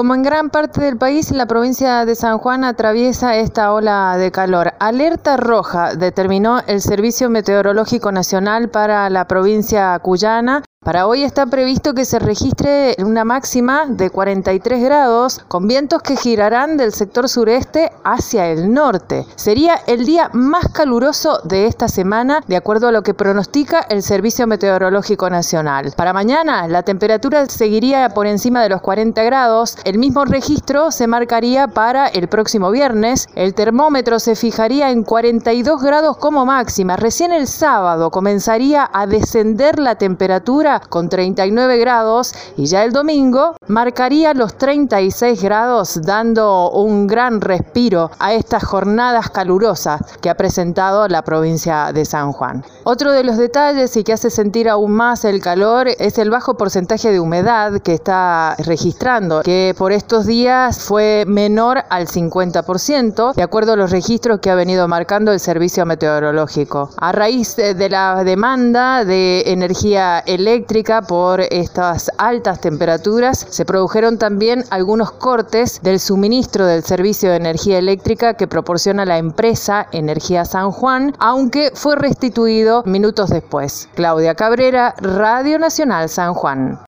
Como en gran parte del país, la provincia de San Juan atraviesa esta ola de calor. Alerta roja determinó el Servicio Meteorológico Nacional para la provincia cuyana. Para hoy está previsto que se registre una máxima de 43 grados, con vientos que girarán del sector sureste hacia el norte. Sería el día más caluroso de esta semana, de acuerdo a lo que pronostica el Servicio Meteorológico Nacional. Para mañana, la temperatura seguiría por encima de los 40 grados. El mismo registro se marcaría para el próximo viernes. El termómetro se fijaría en 42 grados como máxima. Recién el sábado comenzaría a descender la temperatura con 39 grados y ya el domingo marcaría los 36 grados, dando un gran respiro a estas jornadas calurosas que ha presentado la provincia de San Juan. Otro de los detalles y que hace sentir aún más el calor es el bajo porcentaje de humedad que está registrando, que por estos días fue menor al 50%, de acuerdo a los registros que ha venido marcando el Servicio Meteorológico. A raíz de la demanda de energía eléctrica por estas altas temperaturas, se produjeron también algunos cortes del suministro del servicio de energía eléctrica que proporciona la empresa Energía San Juan, aunque fue restituido minutos después. Claudia Cabrera, Radio Nacional San Juan.